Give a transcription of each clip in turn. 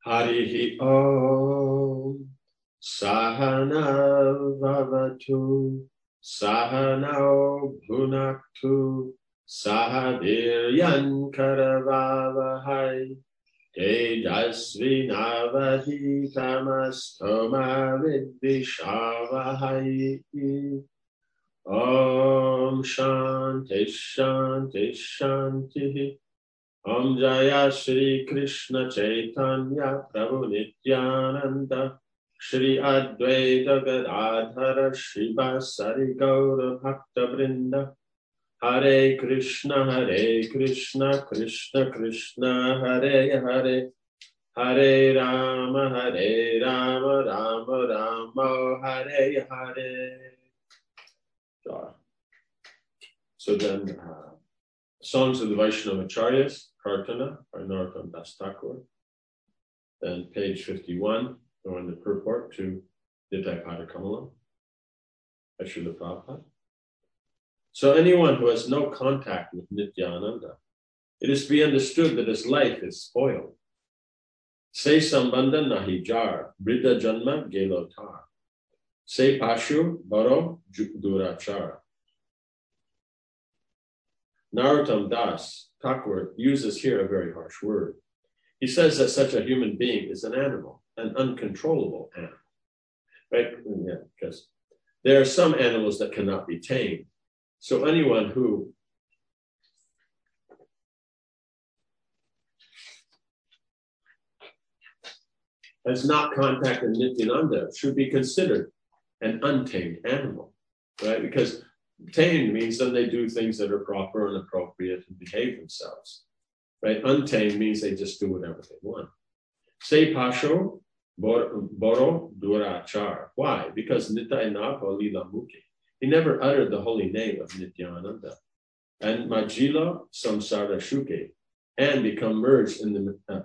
Harihi Om Sahana Vavatu Sahanao Bhunaktu Sahaviryan Karavavahai Tejasvi Navadhi Tamastoma Vidvishavahai Om Shanti Shanti Shanti Om Jaya Shri Krishna Chaitanya Prabhu Nityananda Shri Advaita Gadadhara Shivasari Gaura Bhakta Vrinda Hare Krishna Krishna Krishna Hare Hare Hare Rama Rama Rama Hare Hare. So then, Songs of the Vaishnava Acharyas, Kartana, by Narottam Das Thakur. Then page 51, or in the purport to Nitai Pada Kamala, by Srila Prabhupada. So anyone who has no contact with Nityananda, it is to be understood that his life is spoiled. Se sambandha nahi jar, Vriddha janma gelotar. Se pashu baro durachar. Narottam Das Thakur uses here a very harsh word. He says that such a human being is an animal, an uncontrollable animal. Right? Yeah, because there are some animals that cannot be tamed. So anyone who has not contacted Nityananda should be considered an untamed animal, right? Because tamed means then they do things that are proper and appropriate and behave themselves, right? Untamed means they just do whatever they want. Se pasho boro durachar. Why? Because Nitai Nava Lila Mukhi. He never uttered the holy name of Nityananda. And Majila Samsara Shuke, and become merged in the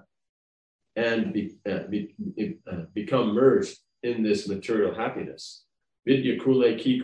become merged in this material happiness. Vidya kule ki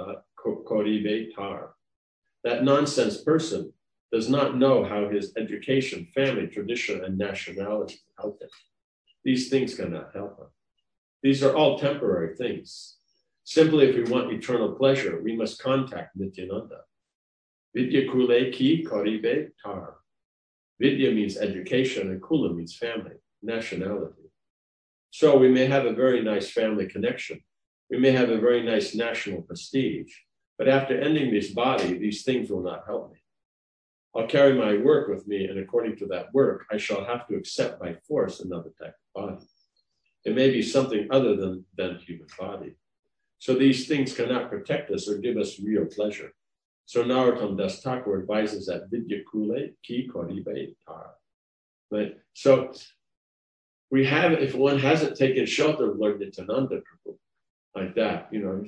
koribe tar. That nonsense person does not know how his education, family, tradition, and nationality help him. These things cannot help him. These are all temporary things. Simply, if we want eternal pleasure, we must contact Nityananda. Vidya kule ki koribe tar. Vidya means education, and kula means family, nationality. So we may have a very nice family connection. We may have a very nice national prestige. But after ending this body, these things will not help me. I'll carry my work with me, and according to that work, I shall have to accept by force another type of body. It may be something other than human body. So these things cannot protect us or give us real pleasure. So Narottam Das Thakur advises that Vidya Kule Ki Koribe Tar. Right? So we have, if one hasn't taken shelter of Lord Nityananda Prabhu, like that,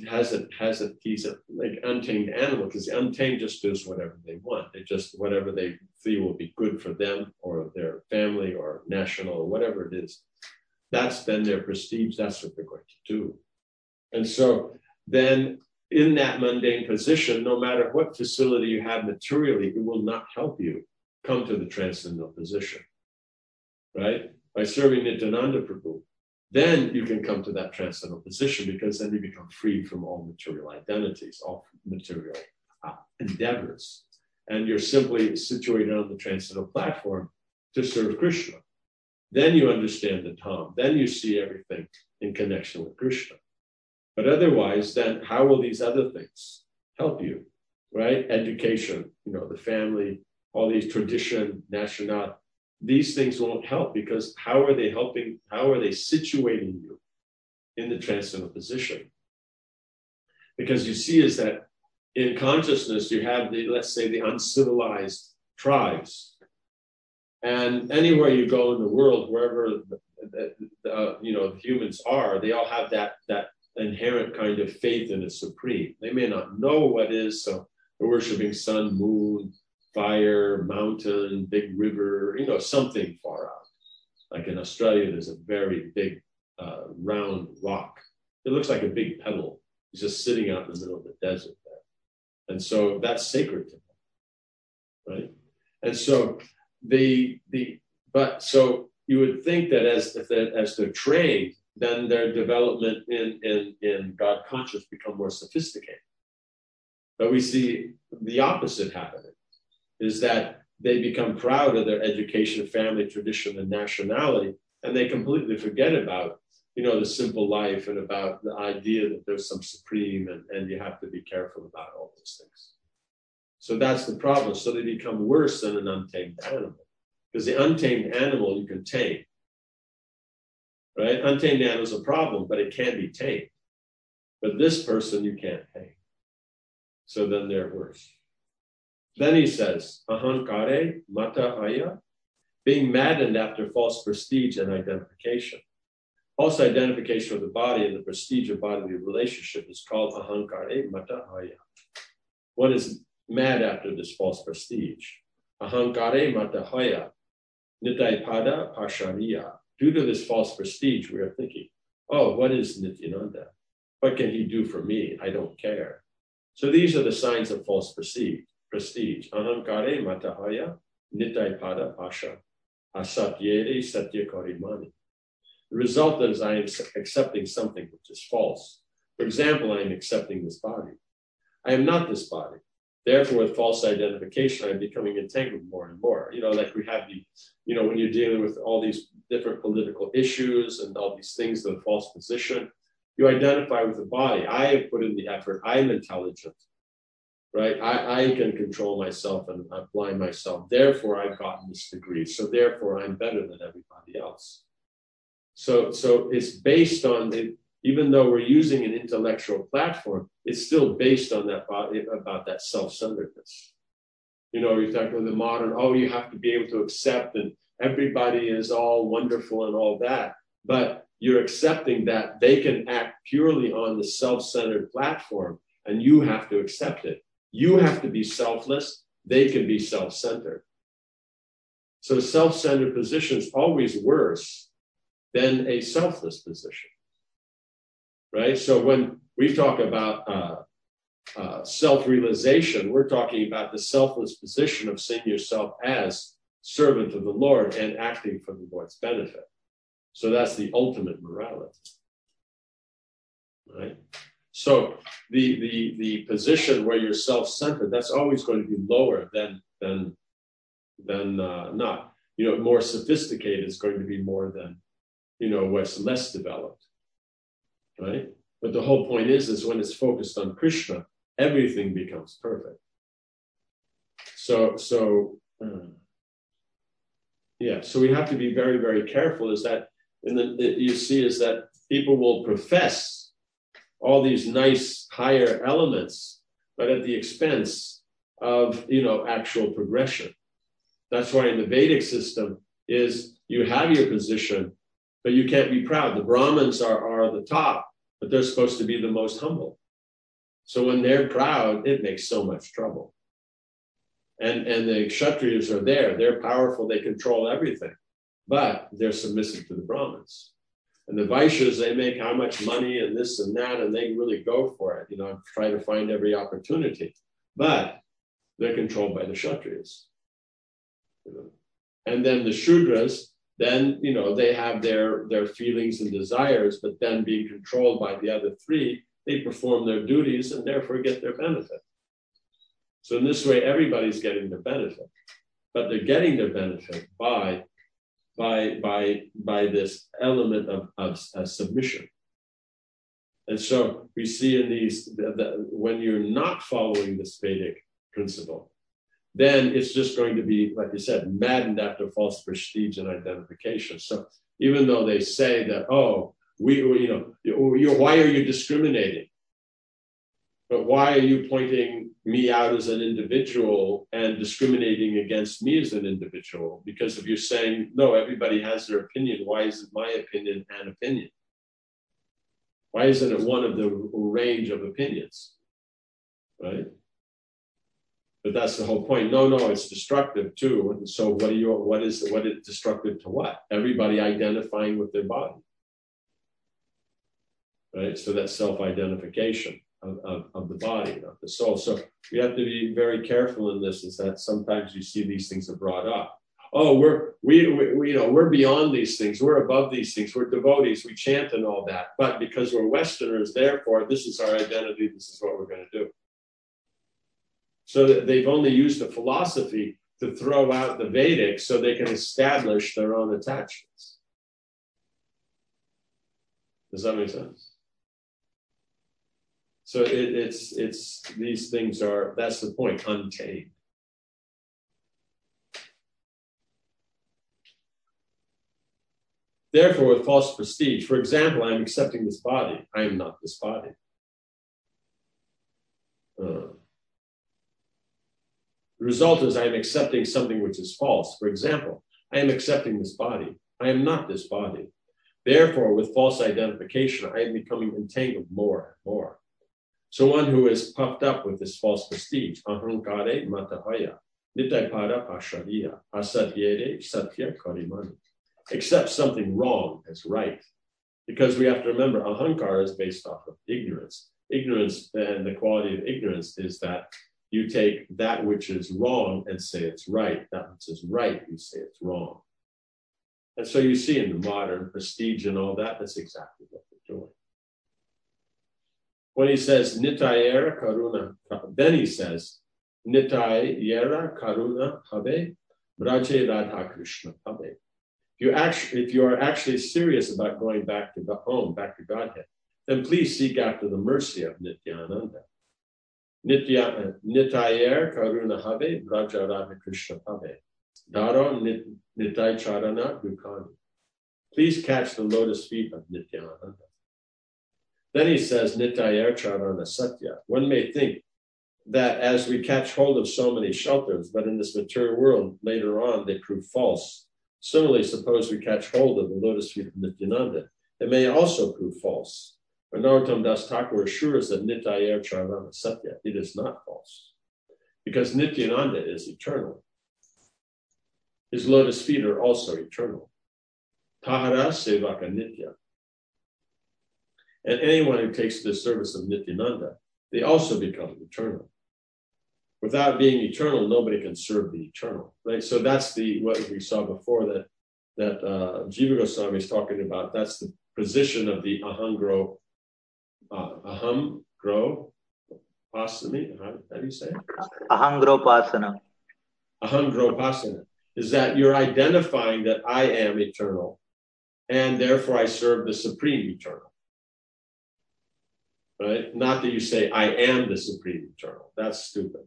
he's a like untamed animal, because the untamed just does whatever they want. They just, whatever they feel will be good for them or their family or national or whatever it is. That's then their prestige. That's what they're going to do. And so then in that mundane position, no matter what facility you have materially, it will not help you come to the transcendental position, right? By serving Nityananda Prabhu, then you can come to that transcendental position, because then you become free from all material identities, all material endeavors. And you're simply situated on the transcendental platform to serve Krishna. Then you understand the Dham. Then you see everything in connection with Krishna. But otherwise, then how will these other things help you, right? Education, the family, all these tradition, nationality. These things won't help, because how are they helping? How are they situating you in the transcendental position? Because you see is that in consciousness, you have let's say the uncivilized tribes. And anywhere you go in the world, wherever the humans are, they all have that inherent kind of faith in the supreme. They may not know what is, so they're worshiping sun, moon, fire, mountain, big river, something far out. Like in Australia, there's a very big round rock. It looks like a big pebble. It's just sitting out in the middle of the desert there. And so that's sacred to them, right? And so so you would think that as they're trained, then their development in God conscious become more sophisticated. But we see the opposite happening, is that they become proud of their education, family, tradition, and nationality, and they completely forget about, the simple life and about the idea that there's some supreme and you have to be careful about all those things. So that's the problem. So they become worse than an untamed animal, because the untamed animal you can tame, right? Untamed animal is a problem, but it can be tamed. But this person you can't tame. So then they're worse. Then he says, ahankare mata aya, being maddened after false prestige and identification. False identification of the body and the prestige of bodily relationship is called ahankare mata aya. One is mad after this false prestige. Ahankare mata aya, nitaipada pashariya. Due to this false prestige, we are thinking, oh, what is Nityananda? What can he do for me? I don't care. So these are the signs of false prestige. Ahankare matahaya nitaipada pasha asatyere satyakorimani. The result is I am accepting something which is false. For example, I am accepting this body. I am not this body. Therefore, with false identification, I'm becoming entangled more and more. Like we have when you're dealing with all these different political issues and all these things, the false position, you identify with the body. I have put in the effort. I'm intelligent, right? I can control myself and apply myself. Therefore, I've gotten this degree. So therefore, I'm better than everybody else. So it's based on it. Even though we're using an intellectual platform, it's still based on that body, about that self-centeredness. We talk about the modern, you have to be able to accept, and everybody is all wonderful and all that. But you're accepting that they can act purely on the self-centered platform, and you have to accept it. You have to be selfless. They can be self-centered. So self-centered position is always worse than a selfless position. Right? So when we talk about self-realization, we're talking about the selfless position of seeing yourself as servant of the Lord and acting for the Lord's benefit. So that's the ultimate morality. Right? So the position where you're self-centered, that's always going to be lower than not. More sophisticated is going to be more than, what's less developed. Right? But the whole point is when it's focused on Krishna, everything becomes perfect. So we have to be very, very careful, is that you see is that people will profess all these nice higher elements, but at the expense of, actual progression. That's why in the Vedic system is you have your position, but you can't be proud. The Brahmins are the top, but they're supposed to be the most humble. So when they're proud, it makes so much trouble. And the Kshatriyas are there. They're powerful. They control everything. But they're submissive to the Brahmins. And the Vaishyas, they make how much money and this and that, and they really go for it, try to find every opportunity. But they're controlled by the Kshatriyas. And then the Shudras, then, they have their feelings and desires, but then being controlled by the other three, they perform their duties and therefore get their benefit. So in this way, everybody's getting their benefit, but they're getting their benefit by this element of submission. And so we see in these, when you're not following this Vedic principle, then it's just going to be, like you said, maddened after false prestige and identification. So even though they say that, why are you discriminating? But why are you pointing me out as an individual and discriminating against me as an individual? Because if you're saying, no, everybody has their opinion, why isn't my opinion an opinion? Why isn't it one of the range of opinions? Right? But that's the whole point. No, it's destructive too. And so what is destructive to what? Everybody identifying with their body. Right? So that's self-identification of the body, of the soul. So we have to be very careful in this, is that sometimes you see these things are brought up. oh, we're beyond these things. We're above these things. We're devotees. We chant and all that. But because we're Westerners, therefore, this is our identity. This is what we're going to do. So that they've only used the philosophy to throw out the Vedic so they can establish their own attachments. Does that make sense? So it's these things are, that's the point, untamed. Therefore, with false prestige, for example, I'm accepting this body. I am not this body. The result is I am accepting something which is false. For example, I am accepting this body. I am not this body. Therefore, with false identification, I am becoming entangled more and more. So one who is puffed up with this false prestige, ahankare matahaya, nitaipada pashariya, asatyere satya karimani, accepts something wrong as right. Because we have to remember, ahankara is based off of ignorance. Ignorance, and the quality of ignorance is that you take that which is wrong and say it's right. That which is right, you say it's wrong. And so you see in the modern prestige and all that, that's exactly what they're doing. When he says nitayera karuna, then he says nitayera karuna habe braje radha krishna habe. If you are actually serious about going back to the home, back to Godhead, then please seek after the mercy of Nityananda. Nitayer karuna habe braja radha krishna habe. Daro nitai charana dukani. Please catch the lotus feet of Nityananda. Then he says, Nitayer charana satya. One may think that as we catch hold of so many shelters, but in this material world, later on, they prove false. Similarly, suppose we catch hold of the lotus feet of Nityananda, it may also prove false. But Narottam Das Thakur assures that Nitayer charana satya, it is not false. Because Nityananda is eternal. His lotus feet are also eternal. Tahara sevaka nitya. And anyone who takes the service of Nityananda, they also become eternal. Without being eternal, nobody can serve the eternal, right? So that's what we saw before that Jiva Goswami is talking about. That's the position of the aham gro pasani. How do you say it? Ahangropasana. Ahangropasana is that you're identifying that I am eternal, and therefore I serve the supreme eternal. Right? Not that you say, I am the supreme eternal. That's stupid.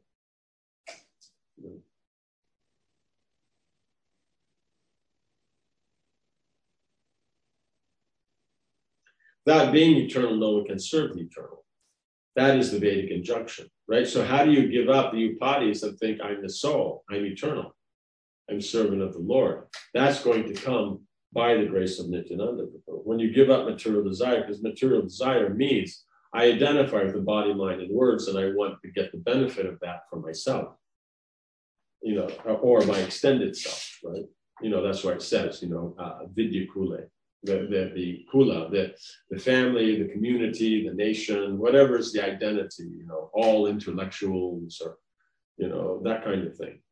Without being eternal, no one can serve the eternal. That is the Vedic injunction, right? So how do you give up the upadis and think, I'm the soul, I'm eternal, I'm servant of the Lord? That's going to come by the grace of Nityananda. When you give up material desire, because material desire means I identify with the body, mind, and words, and I want to get the benefit of that for myself, or my extended self, right? That's what it says, vidya kule, the kula, the family, the community, the nation, whatever is the identity, all intellectuals or, that kind of thing.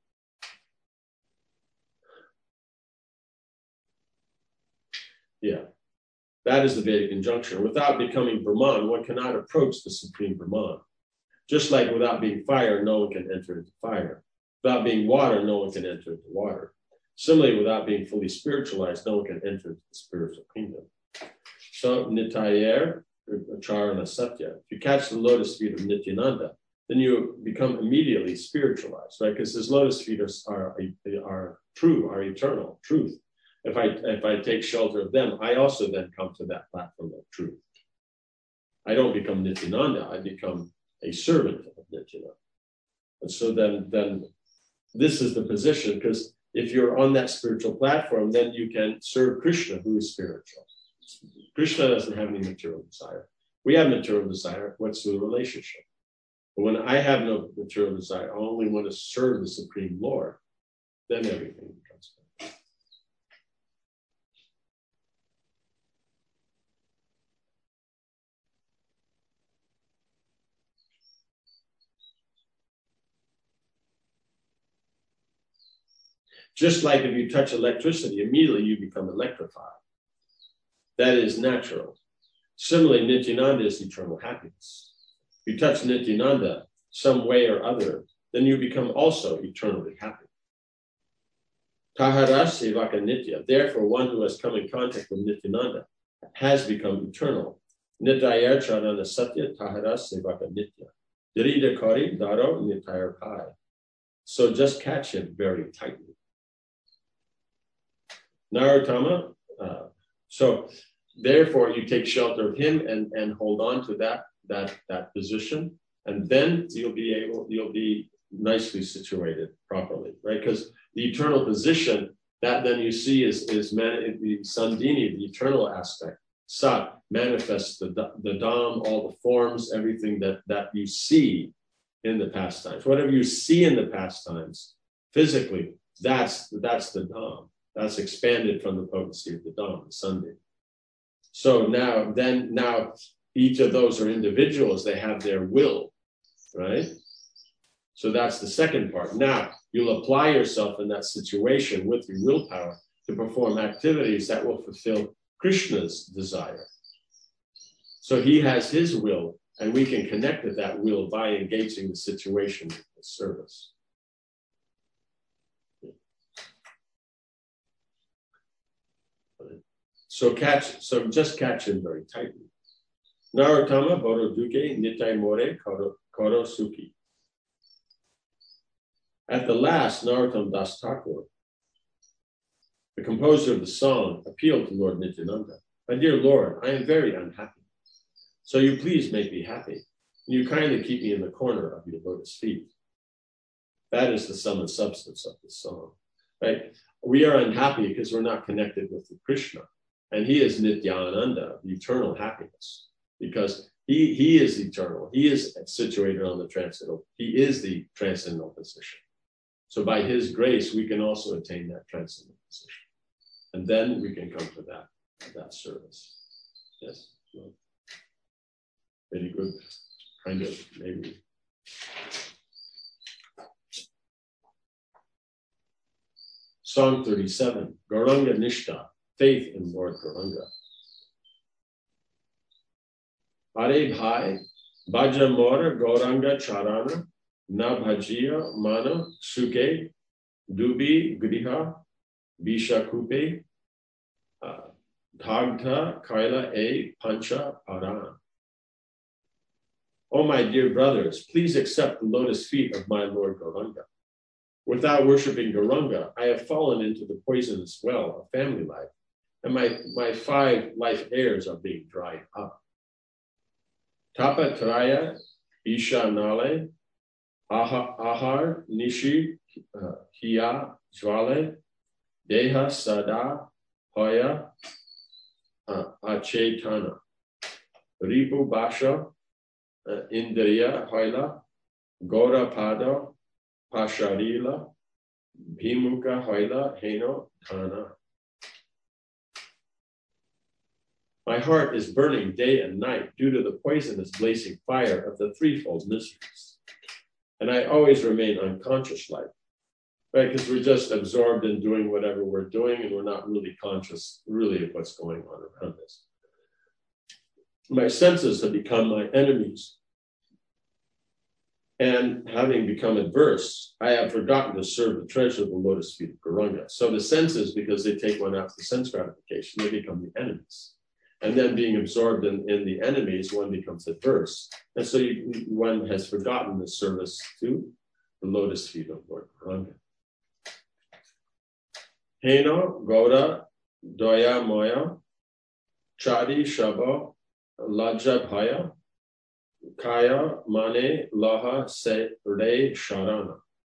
Yeah. That is the Vedic injunction. Without becoming Brahman, one cannot approach the supreme Brahman. Just like without being fire, no one can enter into fire. Without being water, no one can enter into water. Similarly, without being fully spiritualized, no one can enter into the spiritual kingdom. So, Nitayer, Charana Satya. If you catch the lotus feet of Nityananda, then you become immediately spiritualized, right? Because his lotus feet are true, are eternal, truth. If I take shelter of them, I also then come to that platform of truth. I don't become Nityananda, I become a servant of Nityananda. And so then this is the position, because if you're on that spiritual platform, then you can serve Krishna, who is spiritual. Krishna doesn't have any material desire. We have material desire. What's the relationship? But when I have no material desire, I only want to serve the Supreme Lord, then everything becomes better. Just like if you touch electricity, immediately you become electrified. That is natural. Similarly, Nityananda is eternal happiness. If you touch Nityananda some way or other, then you become also eternally happy. Tahara Sevaka Nitya. Therefore, one who has come in contact with Nityananda has become eternal. Nityaya Charana Satya Tahara Sevaka Nitya. Dirida Kari Daro Nityar Pai. So just catch him very tightly. Narottama. So therefore, you take shelter of him and hold on to that position, and then you'll be nicely situated properly, right? Because the eternal position that then you see is the Sandhini, the eternal aspect. Sat manifests the Dham, all the forms, everything that you see in the pastimes. Whatever you see in the pastimes, physically, that's the Dham. That's expanded from the potency of the Dham, the Sandhini. So now each of those are individuals, they have their will, right? So that's the second part. Now, you'll apply yourself in that situation with your willpower to perform activities that will fulfill Krishna's desire. So he has his will, and we can connect with that will by engaging the situation with service. So just catch him very tightly. Narottama Boroduke Nitai More Koro Suki. At the last, Narottam Das Thakur, the composer of the song, appealed to Lord Nityananda. My dear Lord, I am very unhappy. So you please make me happy. And you kindly keep me in the corner of your lotus feet. That is the sum and substance of the song. Right? We are unhappy because we're not connected with the Krishna. And he is Nityananda, the eternal happiness. Because he is eternal. He is situated on the transcendental. He is the transcendental position. So by his grace, we can also attain that transcendental position. And then we can come to that service. Yes. Very good. Kind of, maybe. Song 37, Gauranga Nishta, faith in Lord Gauranga. Are bhai, bhaja mora Gauranga charana, na bhajiya mana suke, dubi griha, bisha kupe, dhagdha kaila e pancha paran. Oh, my dear brothers, please accept the lotus feet of my Lord Gauranga. Without worshiping Gauranga, I have fallen into the poisonous well of family life, and my 5 life airs are being dried up. Tapa traya isha nale, ahar nishi hiya jwale, deha sada hoya achetana, ripu basha indriya hoila, gora pada pasharila, bhimuka hoila heno thana. My heart is burning day and night due to the poisonous blazing fire of the threefold miseries. And I always remain unconscious-like, right? Because we're just absorbed in doing whatever we're doing, and we're not really conscious really of what's going on around us. My senses have become my enemies. And having become adverse, I have forgotten to serve the treasure of the lotus feet of Gauranga. So the senses, because they take one after sense gratification, they become the enemies. And then being absorbed in the enemies, one becomes adverse. And so one has forgotten the service to the lotus feet of Lord Gauranga. Heno, Goda, Doya Moya, Chadi Shabo, Laja Bhaya, Kaya Mane Laha Se Re Sharana,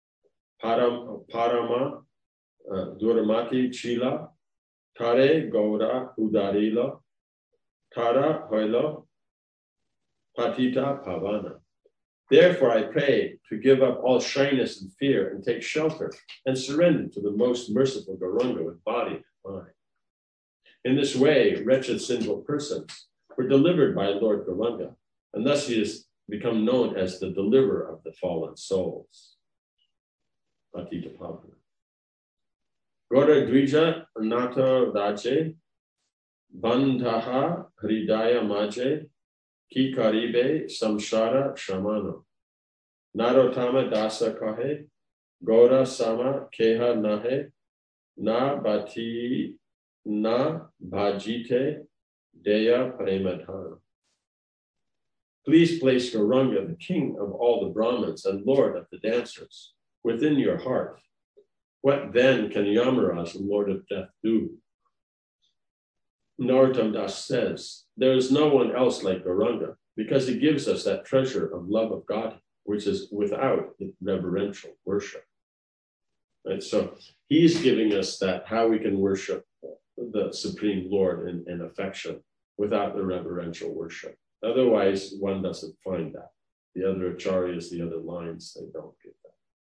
Parama Duramati Chila, Tare Goda Udarila, Tara Hoilo, Patita Pavana. Therefore, I pray to give up all shyness and fear and take shelter and surrender to the most merciful Gauranga with body and mind. In this way, wretched sinful persons were delivered by Lord Gauranga, and thus he has become known as the deliverer of the fallen souls. Patita Pavana. Gora Dvija Nato Raje, Bandhaha Hridaya Maje, Ki Karibe Samshara Shamano. Narotama Dasa Kahe, Gora Sama Keha Nahe, Na Bati Na Bhajite Deya Premadhana. Please place Gauranga, the king of all the Brahmins and lord of the dancers, within your heart. What then can Yamaraj, the lord of death, do? Narottam Das says, there is no one else like Gauranga, because he gives us that treasure of love of God, which is without reverential worship. Right? So he's giving us that, how we can worship the Supreme Lord in affection without the reverential worship. Otherwise, one doesn't find that. The other acharyas, the other lines, they don't get that.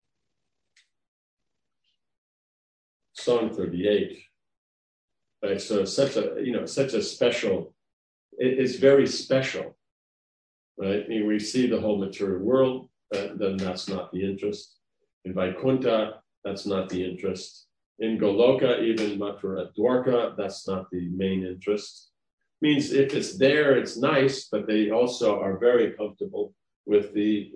Song 38. Right, so such a special, it's very special, right? I mean, we see the whole material world, then that's not the interest. In Vaikuntha, that's not the interest. In Goloka, even Mathura Dwarka, that's not the main interest. Means if it's there, it's nice, but they also are very comfortable with the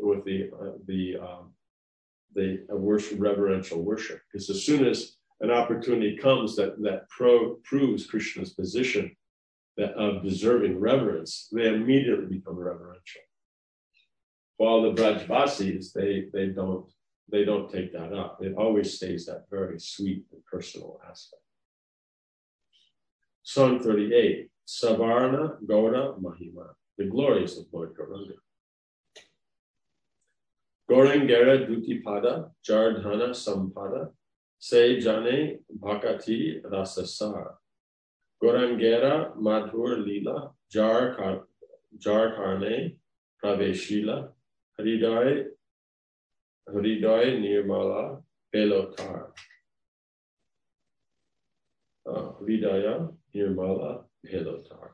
worship, reverential worship. Because as soon as an opportunity comes that proves Krishna's position of deserving reverence, they immediately become reverential. While the Brajvasis, they don't take that up. It always stays that very sweet and personal aspect. Song 38, Savarna Gaura Mahima, the glories of Lord Gauranga. Gaurangara Dutipada, Jardhana Sampada, Se Jane Bhakati Rasasar. Gaurangara Madhur Lila, Jar Karne Praveshila, Hriday Nirmala Pelotar. Hridaya Nirmala Pelotar.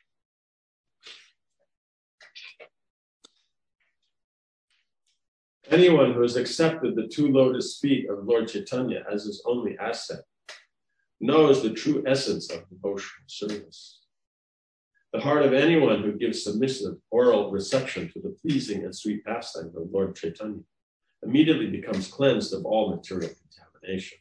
Anyone who has accepted the two lotus feet of Lord Chaitanya as his only asset knows the true essence of devotional service. The heart of anyone who gives submissive oral reception to the pleasing and sweet pastime of Lord Chaitanya immediately becomes cleansed of all material contamination.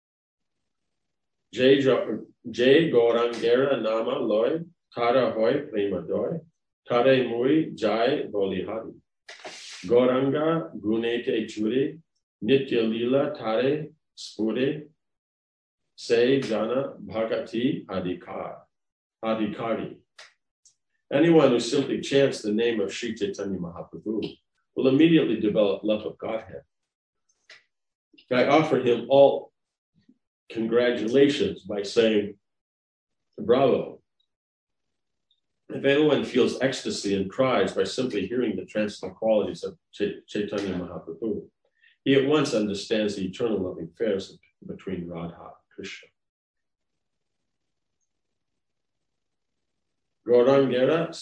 Jai Gaurangera Nama Loy, Tara Hoy Prema Doy, Tare Mui Jai Bolihari. Gauranga Gunete Churi, Nitya Lila Tare Spure, Se Jana Bhagati Adhikari. Anyone who simply chants the name of Sri Chaitanya Mahaprabhu will immediately develop love of Godhead. I offer him all congratulations by saying, bravo. If anyone feels ecstasy and cries by simply hearing the transcendental qualities of Chaitanya Mahaprabhu, he at once understands the eternal loving affairs between Radha and Krishna. Gaurangera,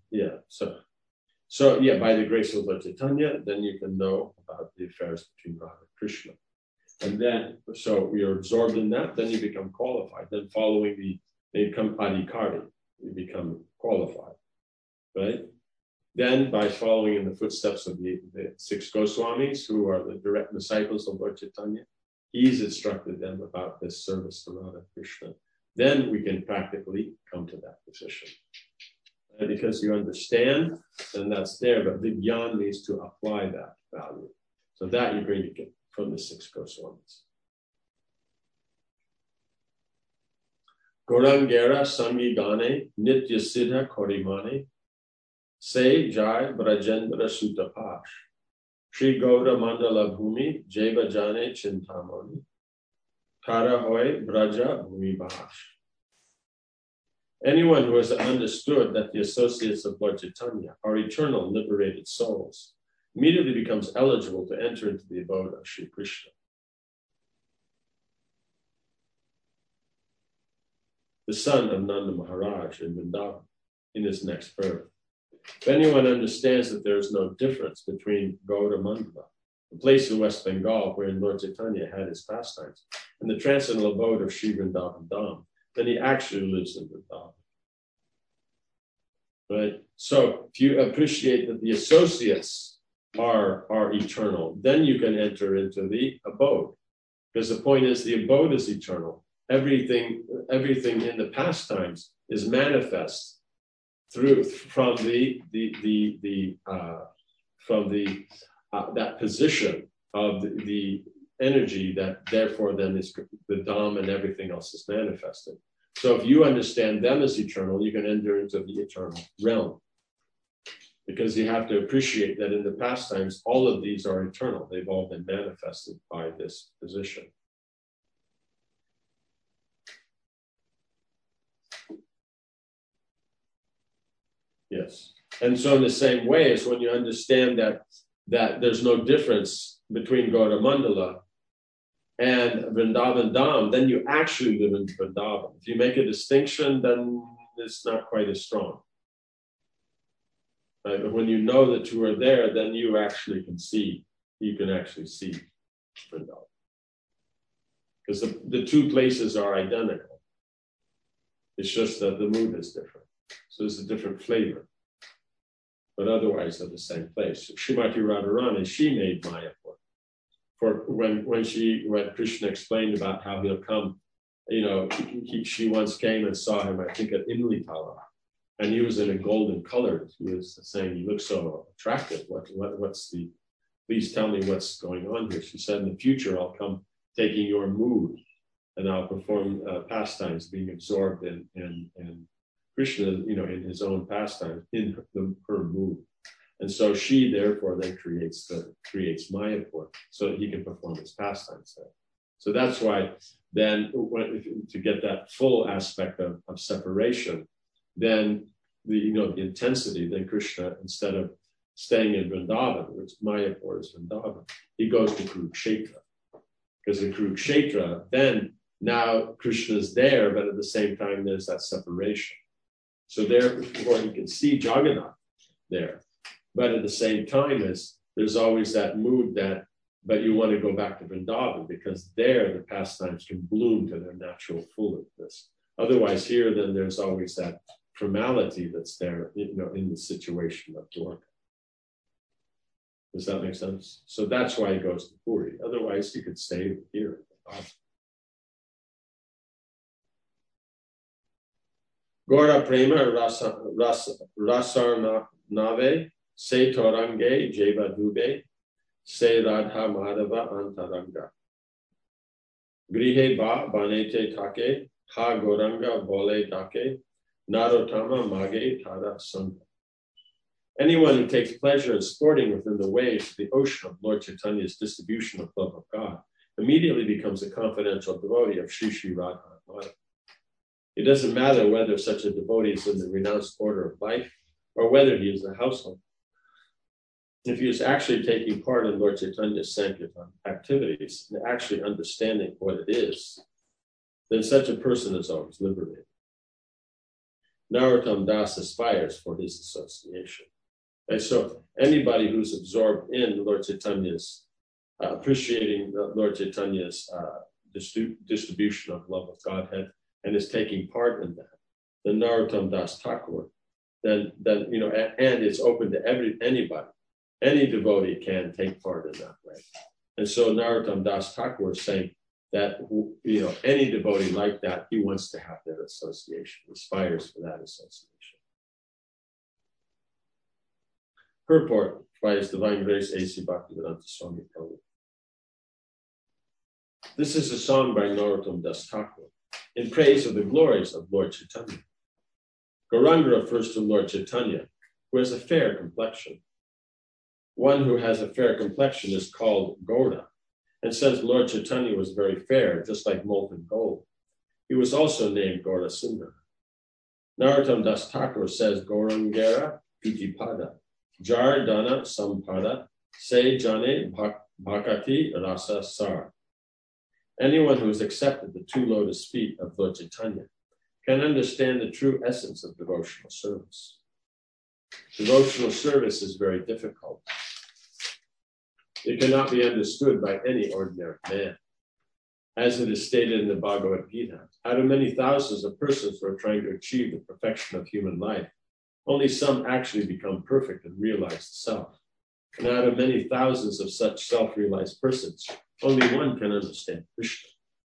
by the grace of Lord Chaitanya, then you can know about the affairs between Radha and Krishna. And then, so you're absorbed in that, then you become qualified. Then following they become adhikari, you become qualified, right? Then by following in the footsteps of the 6 Goswamis, who are the direct disciples of Lord Chaitanya, he's instructed them about this service to Radha Krishna. Then we can practically come to that position. And because you understand, then that's there, but the jnana means to apply that value. So that you're going to get from the 6 Goswamis. Gaurangera Sangi Gane Nitya Siddha Korimane Se Jai Brajendra Sutapash Shri Gaura Mandala Bhumi Jeva Jane Chintamani Kara Hoy Braja Bhumi Bash. Anyone who has understood that the associates of Lord Chaitanya are eternal liberated souls immediately becomes eligible to enter into the abode of Shri Krishna. The son of Nanda Maharaj in Vrindavan in his next birth. If anyone understands that there is no difference between Gaura Mandala, the place in West Bengal wherein Lord Chaitanya had his pastimes, and the transcendental abode of Sri Vrindavan Dham, then he actually lives in Vrindavan. Right? So if you appreciate that the associates are eternal, then you can enter into the abode. Because the point is the abode is eternal. Everything in the pastimes is manifest from that position of the energy that therefore then is the Dham and everything else is manifested. So if you understand them as eternal, you can enter into the eternal realm. Because you have to appreciate that in the pastimes, all of these are eternal. They've all been manifested by this position. Yes. And so in the same way as when you understand that there's no difference between Gaura Mandala and Vrindavan Dham, then you actually live in Vrindavan. If you make a distinction, then it's not quite as strong. Right? But when you know the two are there, then you actually can see Vrindavan. Because the two places are identical. It's just that the mood is different. So there's a different flavor. But otherwise they're the same place. Srimati Radharani, she made Mayapur. For when Krishna explained about how he'll come, she once came and saw him, I think at Imlitala. And he was in a golden color. He was saying, "You look so attractive. Please tell me what's going on here." She said, "In the future, I'll come taking your mood, and I'll perform pastimes, being absorbed in Krishna, in his own pastimes, in her mood." And so she, therefore, then creates Mayapur so that he can perform his pastimes there. So that's why then, to get that full aspect of separation, then the intensity, then Krishna, instead of staying in Vrindavan, which Mayapur is Vrindavan, he goes to Kurukshetra. Because in Kurukshetra, then now Krishna is there, but at the same time there's that separation. So therefore you can see Jagannath there. But at the same time there's always that mood but you want to go back to Vrindavan because there the pastimes can bloom to their natural fullness. Otherwise here, then there's always that formality that's there, in the situation of Dwarka. Does that make sense? So that's why he goes to Puri. Otherwise, you could stay here. Gaura Prema Rasarnave Se Torange Jeva Dube Se Radha Madhava Antaranga Grihe Ba Banete Take Ha Goranga Bole Dake Narotama Mage Tada Sangha. Anyone who takes pleasure in sporting within the waves of the ocean of Lord Chaitanya's distribution of love of God immediately becomes a confidential devotee of Sri Sri Radha Madhava. It doesn't matter whether such a devotee is in the renounced order of life or whether he is a household. If he is actually taking part in Lord Chaitanya's Sankirtan activities and actually understanding what it is, then such a person is always liberated. Narottam Das aspires for his association. And so anybody who's absorbed in Lord Chaitanya's, appreciating Lord Chaitanya's distribution of love of Godhead and is taking part in that, then Narottam Das Thakur, then and it's open to anybody. Any devotee can take part in that way. And so Narottam Das Thakur is saying that any devotee like that, he wants to have that association, aspires for that association. Purport by His Divine Grace A.C. Bhaktivedanta Swami Prabhu. This is a song by Narottam Das Thakur in praise of the glories of Lord Chaitanya. Gauranga refers to Lord Chaitanya, who has a fair complexion. One who has a fair complexion is called Gaura. And since Lord Chaitanya was very fair, just like molten gold, he was also named Gaura Sundara. Narottam Das Thakur says, Gaurangera Pitipada, Jar Dana Sampada, Se Jane Bhakati Rasa Sar. Anyone who has accepted the two lotus feet of Lord Chaitanya can understand the true essence of devotional service. Devotional service is very difficult. It cannot be understood by any ordinary man. As it is stated in the Bhagavad Gita, out of many thousands of persons who are trying to achieve the perfection of human life, only some actually become perfect and realize the self. And out of many thousands of such self-realized persons, only one can understand Krishna.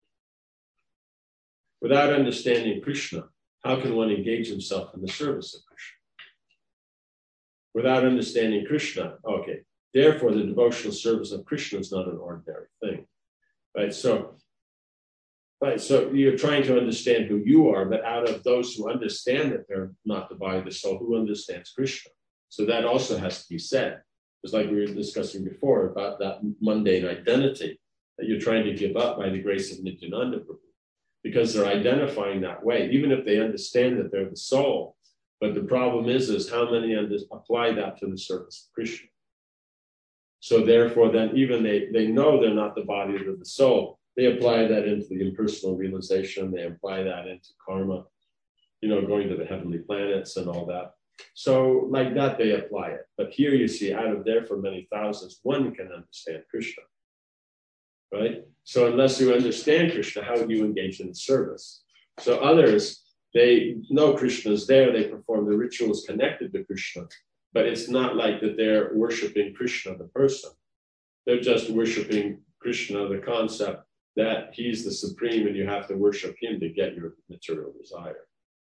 Without understanding Krishna, how can one engage himself in the service of Krishna? Without understanding Krishna, okay, therefore the devotional service of Krishna is not an ordinary thing. Right, so you're trying to understand who you are, but out of those who understand that they're not the body of the soul, who understands Krishna? So that also has to be said. Just like we were discussing before about that mundane identity that you're trying to give up by the grace of Nityananda Prabhu. Because they're identifying that way, even if they understand that they're the soul. But the problem is how many apply that to the service of Krishna. So therefore, then even they know they're not the body of the soul. They apply that into the impersonal realization. They apply that into karma, going to the heavenly planets and all that. So like that, they apply it. But here you see, out of there for many thousands, one can understand Krishna. Right? So unless you understand Krishna, how would you engage in the service? So others, they know Krishna is there. They perform the rituals connected to Krishna. But it's not like that they're worshiping Krishna, the person. They're just worshiping Krishna, the concept that he's the supreme and you have to worship him to get your material desire.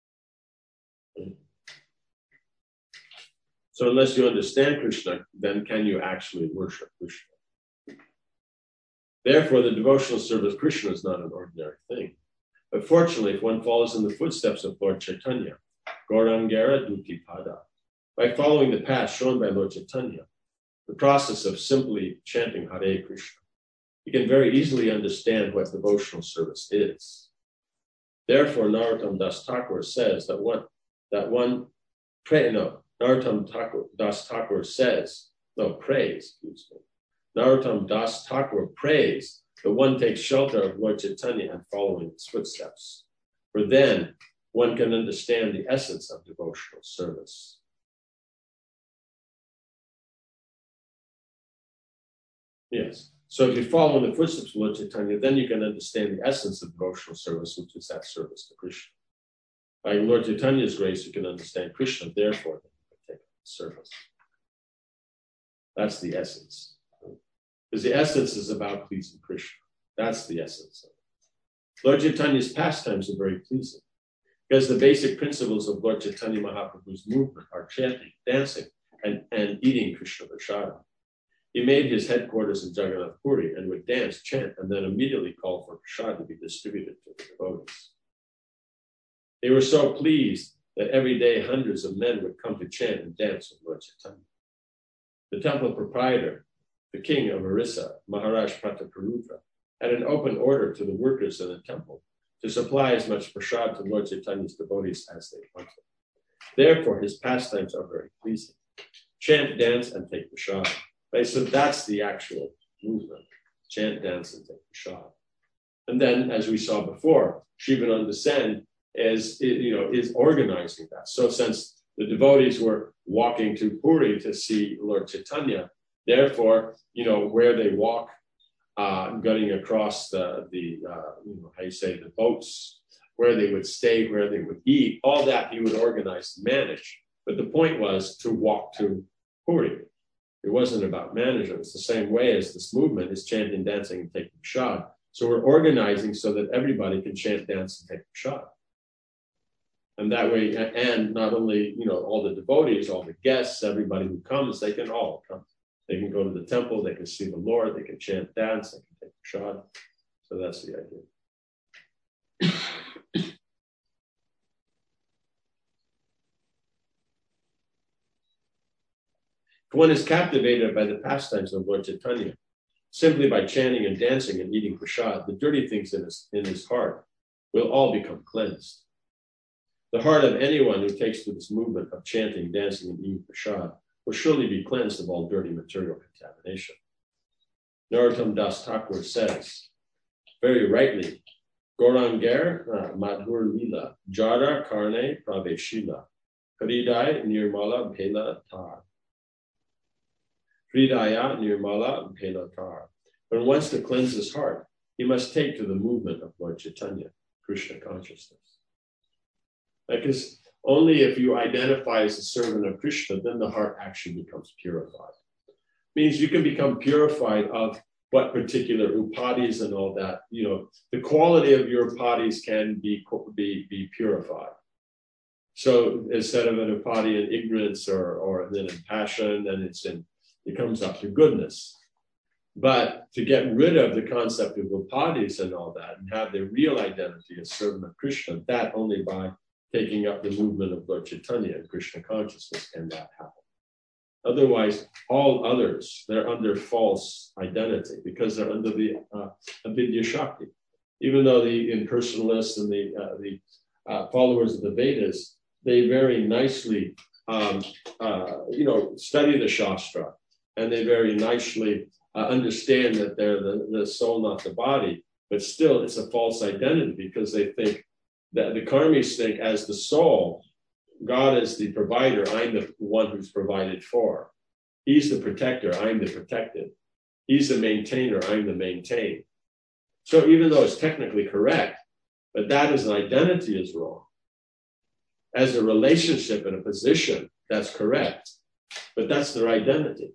So unless you understand Krishna, then can you actually worship Krishna? Therefore, the devotional service of Krishna is not an ordinary thing. But fortunately, if one follows in the footsteps of Lord Chaitanya, Gaurangara Duti Pada, by following the path shown by Lord Chaitanya, the process of simply chanting Hare Krishna, you can very easily understand what devotional service is. Therefore, Narottam Das Thakur says Narottam Das Thakur Narottam Das Thakur prays that one takes shelter of Lord Chaitanya and following his footsteps. For then one can understand the essence of devotional service. Yes. So if you follow in the footsteps of Lord Chaitanya, then you can understand the essence of devotional service, which is that service to Krishna. By Lord Chaitanya's grace, you can understand Krishna, therefore, you can take service. That's the essence. Because the essence is about pleasing Krishna. That's the essence of it. Lord Chaitanya's pastimes are very pleasing. Because the basic principles of Lord Chaitanya Mahaprabhu's movement are chanting, dancing, and eating Krishna Prasada. He made his headquarters in Jagannath Puri and would dance, chant, and then immediately call for prasad to be distributed to the devotees. They were so pleased that every day hundreds of men would come to chant and dance with Lord Chaitanya. The temple proprietor, the king of Orissa, Maharaj Prataparudra, had an open order to the workers in the temple to supply as much prasad to Lord Chaitanya's devotees as they wanted. Therefore, his pastimes are very pleasing. Chant, dance, and take prasad. Right? So that's the actual movement. Chant, dance, and take prasad. And then, as we saw before, Shivananda Sen is organizing that. So since the devotees were walking to Puri to see Lord Chaitanya, therefore, where they walk, getting across the boats, where they would stay, where they would eat, all that he would organize and manage. But the point was to walk to Puri. It wasn't about management. It's the same way as this movement is chanting, dancing, and taking prasad. So we're organizing so that everybody can chant, dance, and take prasad. And that way, and not only, all the devotees, all the guests, everybody who comes, they can all come. They can go to the temple, they can see the Lord, they can chant, dance, they can take prasad. So that's the idea. If one is captivated by the pastimes of Lord Chaitanya, simply by chanting and dancing and eating prasad, the dirty things in his heart will all become cleansed. The heart of anyone who takes to this movement of chanting, dancing, and eating prasad will surely be cleansed of all dirty material contamination. Narottam Das Thakur says, very rightly, Gauranger Madhur Lila, Jara Karne Praveshila, Hridaya Nirmala Bhela Tar. Hridaya Nirmala Bhela Tar. When one wants to cleanse his heart, he must take to the movement of Lord Chaitanya, Krishna consciousness. Because only if you identify as a servant of Krishna, then the heart actually becomes purified. Means you can become purified of what particular upadis and all that. You know, the quality of your upadis can be purified. So instead of an upadi in ignorance or then in passion, then it comes up to goodness. But to get rid of the concept of upadis and all that and have their real identity as servant of Krishna, that only by taking up the movement of Lord Chaitanya and Krishna consciousness can that happen. Otherwise, all others, they're under false identity because they're under the avidya shakti. Even though the impersonalists and the followers of the Vedas, they very nicely, study the Shastra, and they very nicely understand that they're the soul, not the body. But still, it's a false identity because they think that the karmis think as the soul, God is the provider, I'm the one who's provided for. He's the protector, I'm the protected. He's the maintainer, I'm the maintained. So even though it's technically correct, but that as an identity is wrong. As a relationship and a position, that's correct. But that's their identity.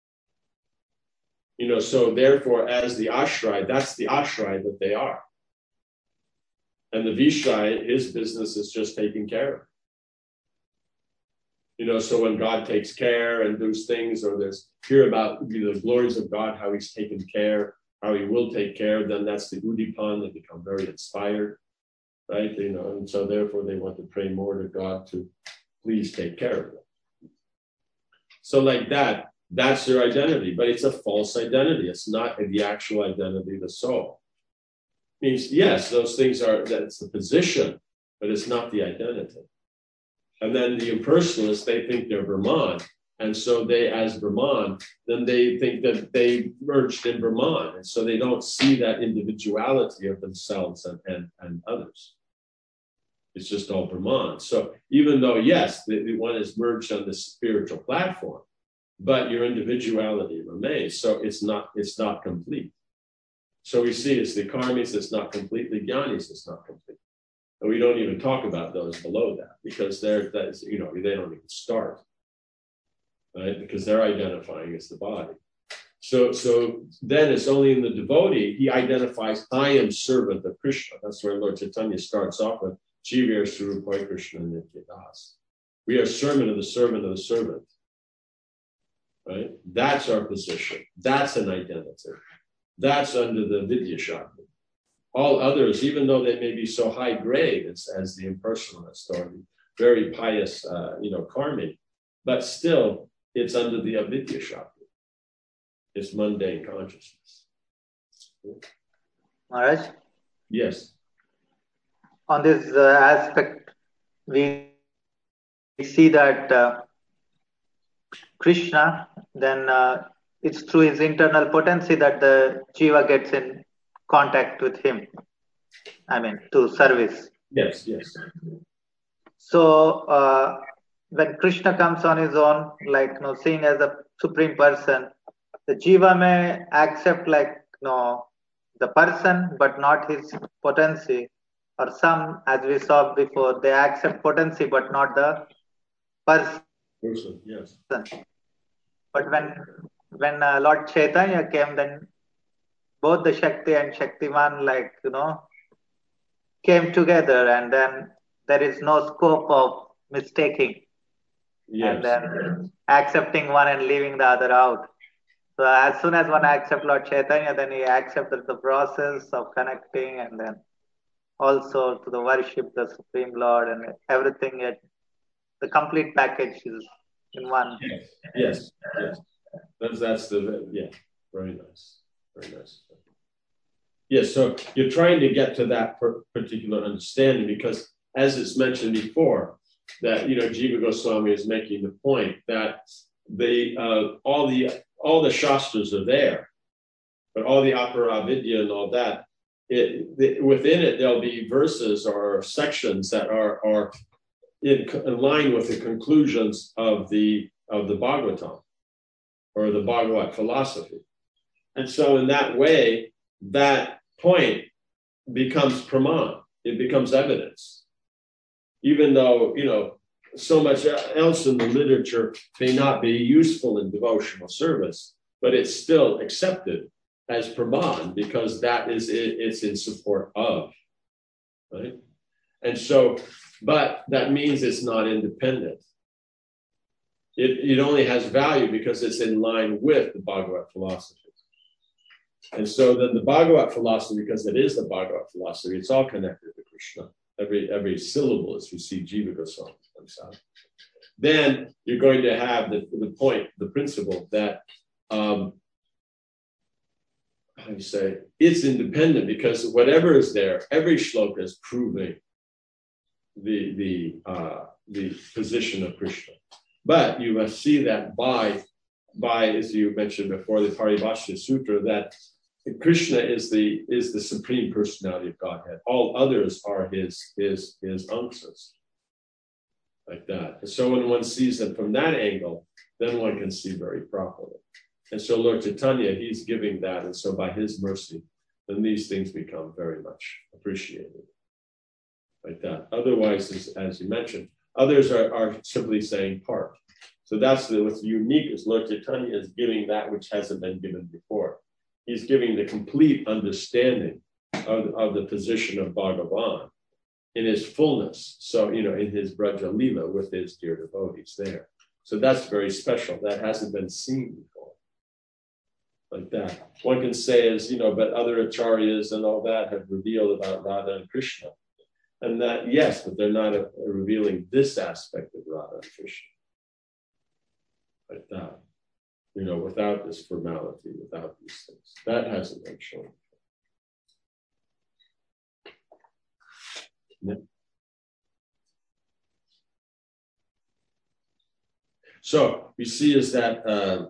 So therefore, as the ashray, that's the ashray that they are. And the Vishray, his business is just taking care of. So when God takes care and those things, or there's hear about the glories of God, how he's taken care, how he will take care, then that's the Udipan. They become very inspired, right? And so therefore they want to pray more to God to please take care of them. So like that, that's their identity, but it's a false identity. It's not the actual identity of the soul. Means, yes, those things that's the position, but it's not the identity. And then the impersonalists, they think they're Brahman. And so they, as Brahman, then they think that they merged in Brahman. And so they don't see that individuality of themselves and others. It's just all Brahman. So even though, yes, the one is merged on the spiritual platform, but your individuality remains. So it's not complete. So we see it's the karmis that's not complete, the jnanis that's not complete. And we don't even talk about those below that because they don't even start, right? Because they're identifying as the body. So then it's only in the devotee, he identifies, I am servant of Krishna. That's where Lord Chaitanya starts off with, Jivir Surupai Krishna Nityadas. We are servant of the servant. Right? That's our position. That's an identity. That's under the Vidya Shakti. All others, even though they may be so high grade as the impersonalist or the very pious, karmi, but still it's under the Avidya Shakti. It's mundane consciousness. Maharaj? Yes. On this aspect, we see that Krishna, then it's through his internal potency that the jiva gets in contact with him. To service. Yes. So when Krishna comes on his own, seeing as the supreme person, the jiva may accept the person, but not his potency. Or some, as we saw before, they accept potency, but not the person. Yes. But when Lord Chaitanya came, then both the Shakti and Shaktiman, came together, and then there is no scope of mistaking. Yes. And then accepting one and leaving the other out. So as soon as one accepts Lord Chaitanya, then he accepted the process of connecting, and then also to the worship the Supreme Lord, and everything. The complete package is in one. Yes. That's very nice. Yes, so you're trying to get to that particular understanding because, as it's mentioned before, that Jiva Goswami is making the point that all the shastras are there, but all the aparavidya and all that, within it there'll be verses or sections that are in line with the conclusions of the Bhagavatam or the Bhagavat philosophy. And so in that way, that point becomes praman. It becomes evidence. Even though, so much else in the literature may not be useful in devotional service, but it's still accepted as praman because it's in support of, right? And so, but that means it's not independent. It only has value because it's in line with the Bhagavat philosophy. And so then the Bhagavat philosophy, because it is the Bhagavat philosophy, it's all connected to Krishna. Every syllable is, we see Jiva Goswami comes out. Then you're going to have the point, the principle that, how do you say, it's independent because whatever is there, every shloka is proving the position of Krishna. But you must see that by, as you mentioned before, the Paribhashya Sutra, that Krishna is the supreme personality of Godhead. All others are his anshas, like that. And so when one sees them from that angle, then one can see very properly. And so Lord Chaitanya, he's giving that. And so by his mercy, then these things become very much appreciated, like that. Otherwise, as you mentioned, others are simply saying part. So that's what's unique is Lord Chaitanya is giving that which hasn't been given before. He's giving the complete understanding of the position of Bhagavan in his fullness. So, in his Braja Leela with his dear devotees there. So that's very special. That hasn't been seen before. Like that. One can say but other acharyas and all that have revealed about Radha and Krishna. And that, yes, but they're not revealing this aspect of Radha and Krishna. Like that. Without this formality, without these things. That hasn't been shown. Yeah. So we see is that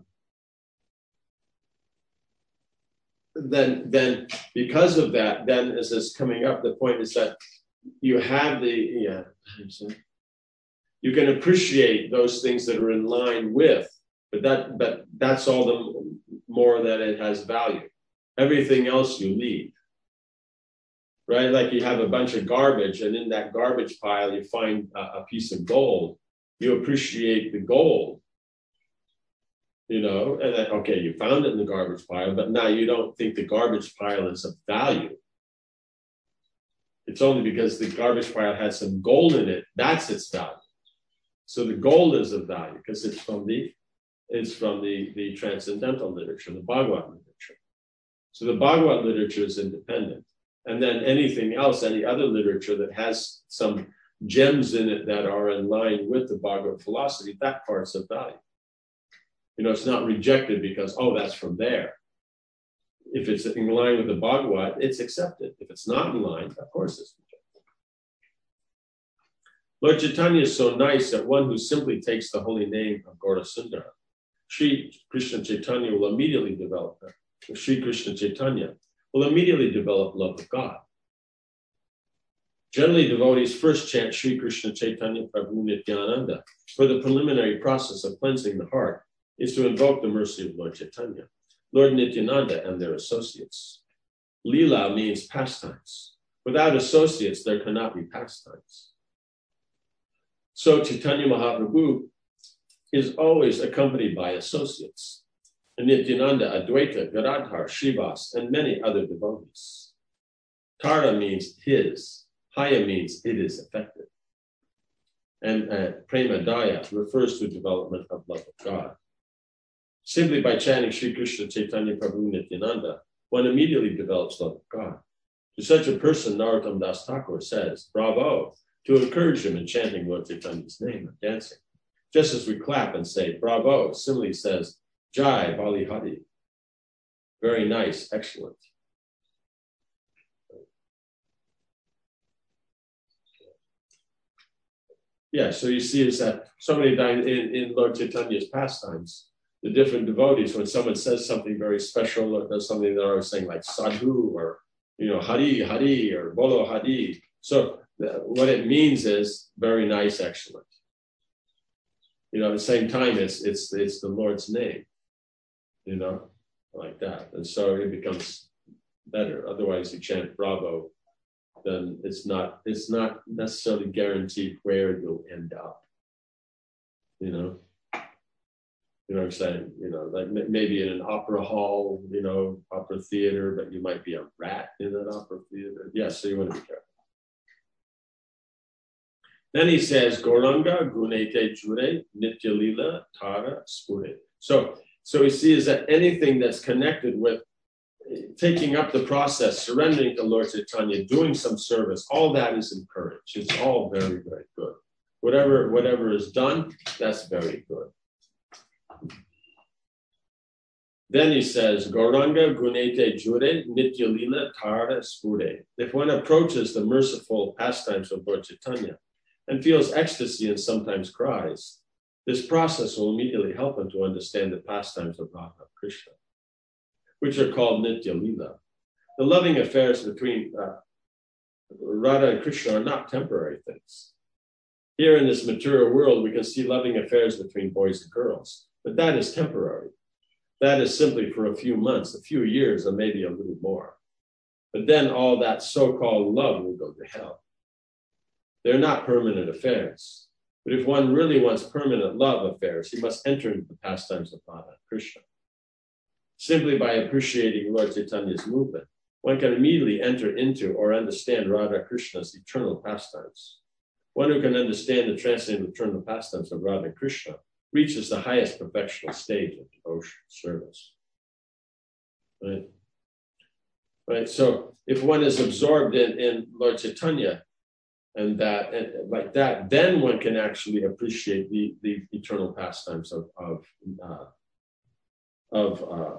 then because of that, then as is coming up, the point is that you have you can appreciate those things that are in line with, but that's all the more that it has value. Everything else you leave. Right? Like you have a bunch of garbage, and in that garbage pile you find a piece of gold. You appreciate the gold. And then, okay, you found it in the garbage pile, but now you don't think the garbage pile is of value. It's only because the garbage pile has some gold in it, that's its value. So the gold is of value because it's from the transcendental literature, the Bhagavat literature. So the Bhagavat literature is independent. And then anything else, any other literature that has some gems in it that are in line with the Bhagavat philosophy, that part's of value. It's not rejected because, that's from there. If it's in line with the Bhagavat, it's accepted. If it's not in line, of course it's rejected. Lord Chaitanya is so nice that one who simply takes the holy name of Gaurasundara, Sri Krishna Chaitanya will immediately develop that. Sri Krishna Chaitanya will immediately develop love of God. Generally, devotees first chant Sri Krishna Chaitanya Prabhu Nityananda for the preliminary process of cleansing the heart is to invoke the mercy of Lord Chaitanya, Lord Nityananda, and their associates. Leela means pastimes. Without associates, there cannot be pastimes. So Chaitanya Mahaprabhu is always accompanied by associates. Nityananda, Advaita, Gadadhar, Srivas, and many other devotees. Tara means his. Haya means it is effective. And Prema Daya refers to development of love of God. Simply by chanting Sri Krishna Chaitanya Prabhu Nityananda, one immediately develops love of God. To such a person, Narottam Das Thakur says, bravo, to encourage him in chanting Lord Chaitanya's name and dancing. Just as we clap and say, bravo, Simile says, Jai Bali Hari. Very nice, excellent. Yeah, so you see is that so many times in Lord Chaitanya's pastimes, the different devotees, when someone says something very special or does something that are saying like sadhu or, Hari, Hari or Bolo Hari. So what it means is very nice, excellent. At the same time, it's the Lord's name, like that. And so it becomes better. Otherwise, you chant bravo, then it's not necessarily guaranteed where you'll end up. You know what I'm saying? Like maybe in an opera hall, opera theater, but you might be a rat in that opera theater. Yes, so you want to be careful. Then he says, Gauranga gunete jure nitya lila tara spure. So we see is that anything that's connected with taking up the process, surrendering to Lord Chaitanya, doing some service, all that is encouraged. It's all very, very good. Whatever is done, that's very good. Then he says, Gauranga gunete jure nitya lila tara spure. If one approaches the merciful pastimes of Lord Chaitanya and feels ecstasy and sometimes cries, this process will immediately help him to understand the pastimes of Radha Krishna, which are called Nitya Lila. The loving affairs between Radha and Krishna are not temporary things. Here in this material world, we can see loving affairs between boys and girls, but that is temporary. That is simply for a few months, a few years, or maybe a little more. But then all that so-called love will go to hell. They're not permanent affairs. But if one really wants permanent love affairs, he must enter into the pastimes of Radha and Krishna. Simply by appreciating Lord Chaitanya's movement, one can immediately enter into or understand Radha Krishna's eternal pastimes. One who can understand the transcendent eternal pastimes of Radha Krishna reaches the highest perfectional stage of devotion service. Right? So if one is absorbed in Lord Chaitanya and like that, then one can actually appreciate the eternal pastimes of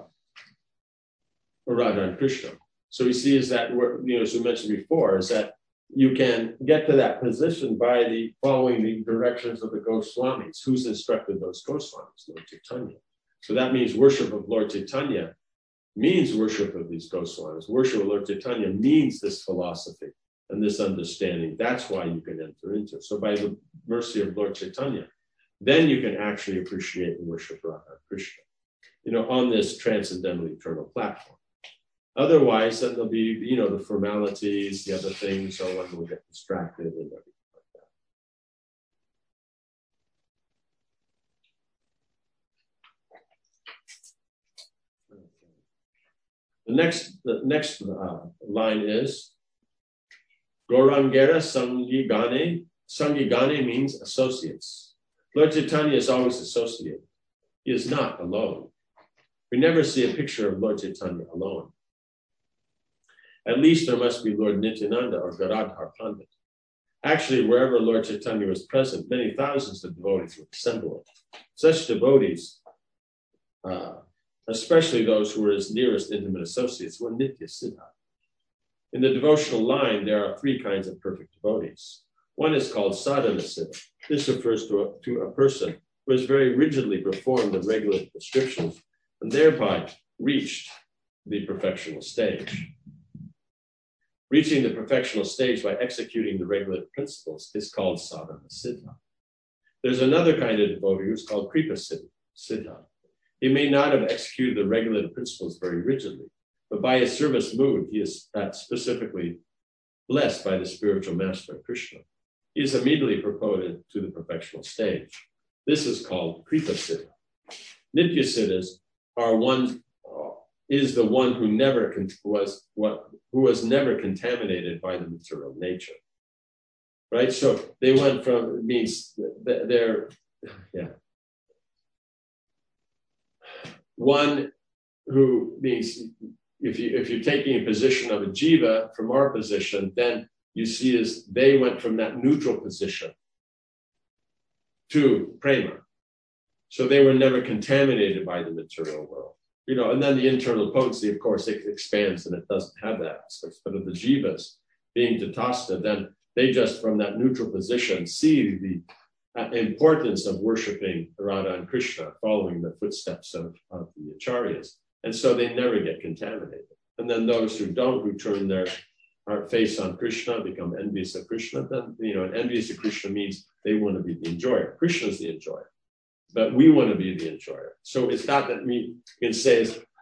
Radha and Krishna. So we see is that, as we mentioned before, is that you can get to that position by following the directions of the Goswamis. Who's instructed those Goswamis? Lord Chaitanya. So that means worship of Lord Chaitanya means worship of these Goswamis. Worship of Lord Chaitanya means this philosophy and this understanding. That's why you can enter into it. So by the mercy of Lord Chaitanya, then you can actually appreciate and worship Radha Krishna, on this transcendental eternal platform. Otherwise, then there'll be, the formalities, the other things, so one will get distracted and everything like that. The next line is Gaurangera Sangigane. Sangigane means associates. Lord Chaitanya is always associated. He is not alone. We never see a picture of Lord Chaitanya alone. At least there must be Lord Nityananda or Gadadhar Pandit. Actually, wherever Lord Chaitanya was present, many thousands of devotees would assemble. Such devotees, especially those who were his nearest intimate associates, were Nitya Siddha. In the devotional line, there are three kinds of perfect devotees. One is called Sadhana Siddha. This refers to a person who has very rigidly performed the regular prescriptions and thereby reached the perfectional stage. Reaching the perfectional stage by executing the regular principles is called sadhana siddha. There's another kind of devotee who's called kripa siddha. He may not have executed the regular principles very rigidly, but by his service mood, he is specifically blessed by the spiritual master, Krishna. He is immediately promoted to the perfectional stage. This is called kripa siddha. Nitya siddhas is the one who was never contaminated by the material nature, right? So they went from, it means they're one who means if you're taking a position of a jiva from our position, then you see is they went from that neutral position to prema. So they were never contaminated by the material world. And then the internal potency, of course, it expands and it doesn't have that aspect. But of the jivas being tatastha, then they just from that neutral position see the importance of worshiping Radha and Krishna, following the footsteps of the acharyas. And so they never get contaminated. And then those who don't, who turn their face on Krishna, become envious of Krishna, then, and envious of Krishna means they want to be the enjoyer. Krishna's the enjoyer. But we want to be the enjoyer. So it's not that we can say,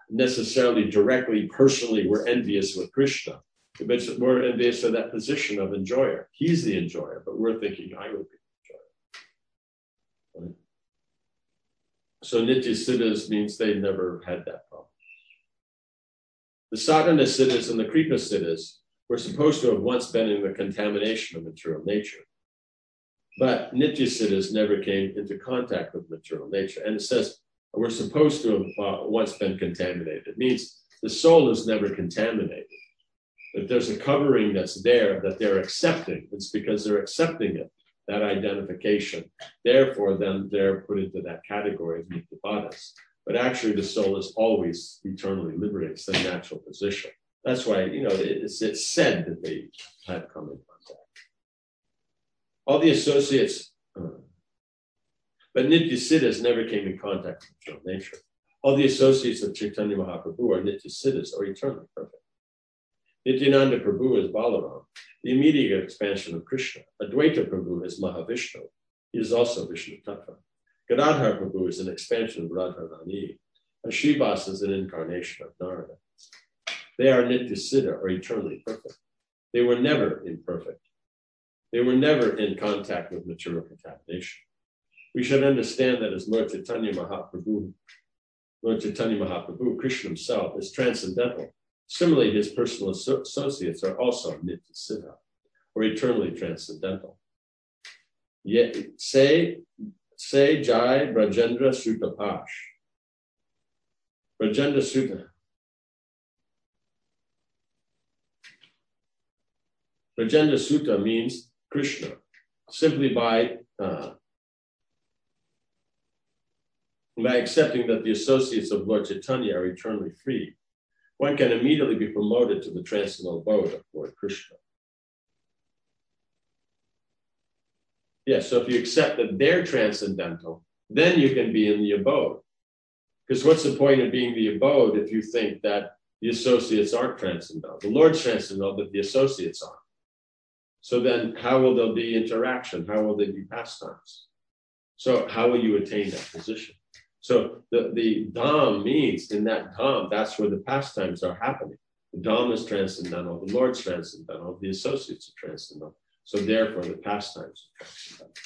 necessarily directly, personally, we're envious with Krishna. But we're envious of that position of enjoyer. He's the enjoyer, but we're thinking, I would be the enjoyer. Right? So Nitya Siddhas means they never had that problem. The Sadhana Siddhas and the Kripa Siddhas were supposed to have once been in the contamination of material nature. But Nitya Siddhas never came into contact with material nature. And it says, we're supposed to have once been contaminated. It means the soul is never contaminated. If there's a covering that's there that they're accepting, it's because they're accepting it, that identification. Therefore, then they're put into that category of Nityabadas. But actually, the soul is always eternally liberated. It's the natural position. That's why, it's said that they had come in contact. All the associates, but Nitya Siddhas never came in contact with material nature. All the associates of Chaitanya Mahaprabhu are Nitya Siddhas, or eternally perfect. Nityananda Prabhu is Balaram, the immediate expansion of Krishna. Advaita Prabhu is Mahavishnu. He is also Vishnu Tattva. Gadadhar Prabhu is an expansion of Radharani. And Srivas is an incarnation of Narada. They are Nitya Siddha, or eternally perfect. They were never imperfect. They were never in contact with material contamination. We should understand that as Lord Chaitanya Mahaprabhu, Krishna himself, is transcendental. Similarly, his personal associates are also Nitya Siddha, or eternally transcendental. Yet, say Jai Brajendra Sutta Pash. Brajendra Sutta. Brajendra Sutta means Krishna, simply by accepting that the associates of Lord Chaitanya are eternally free, one can immediately be promoted to the transcendental abode of Lord Krishna. Yes, so if you accept that they're transcendental, then you can be in the abode. Because what's the point of being the abode if you think that the associates aren't transcendental? The Lord's transcendental, but the associates aren't. So then how will there be interaction? How will there be pastimes? So how will you attain that position? So the Dham means in that Dham, that's where the pastimes are happening. The Dham is transcendental, the Lord's transcendental, the associates are transcendental. So therefore the pastimes are transcendental.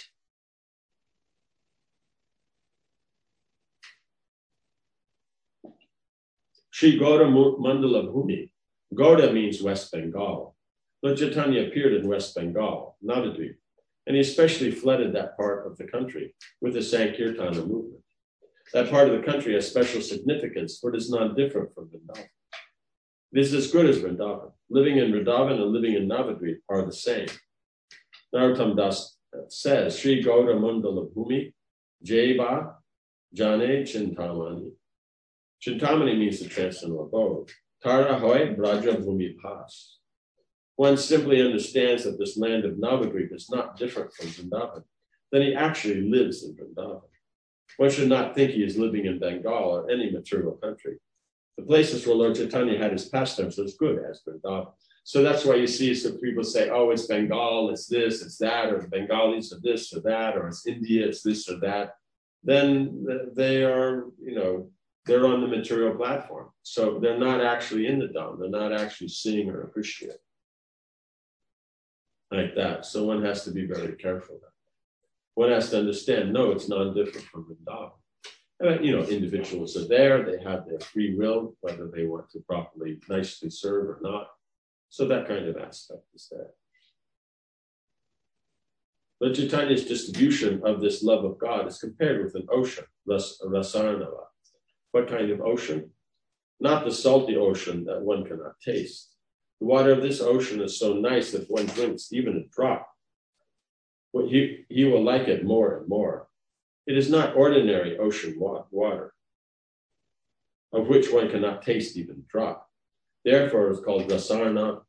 Sri Gauda Mandala Bhumi. Gauda means West Bengal. Lord Chaitanya appeared in West Bengal, Navadvip, and he especially flooded that part of the country with the Sankirtana movement. That part of the country has special significance, for it is not different from Vrindavan. It is as good as Vrindavan. Living in Vrindavan and living in Navadvip are the same. Narottam Das says, Sri Gauda Mandala Bhumi, Jaiva Jane Chintamani. Chintamani means the transcendental abode. Tara Hoy Braja Bhumi Pas. One simply understands that this land of Navadvip is not different from Vrindavan, then he actually lives in Vrindavan. One should not think he is living in Bengal or any material country. The places where Lord Chaitanya had his pastimes are as good as Vrindavan. So that's why you see some people say, oh, it's Bengal, it's this, it's that, or the Bengalis are this or that, or it's India, it's this or that. Then they are, they're on the material platform. So they're not actually in the Dham. They're not actually seeing or appreciating like that. So one has to be very careful. One has to understand, no, it's non-different from Vrindavan. Individuals are there, they have their free will, whether they want to properly, nicely serve or not. So that kind of aspect is there. Lord Chaitanya's distribution of this love of God is compared with an ocean, Rasarnava. What kind of ocean? Not the salty ocean that one cannot taste. The water of this ocean is so nice that if one drinks even a drop, he will like it more and more. It is not ordinary ocean water, of which one cannot taste even a drop. Therefore, it's called Rasarnava.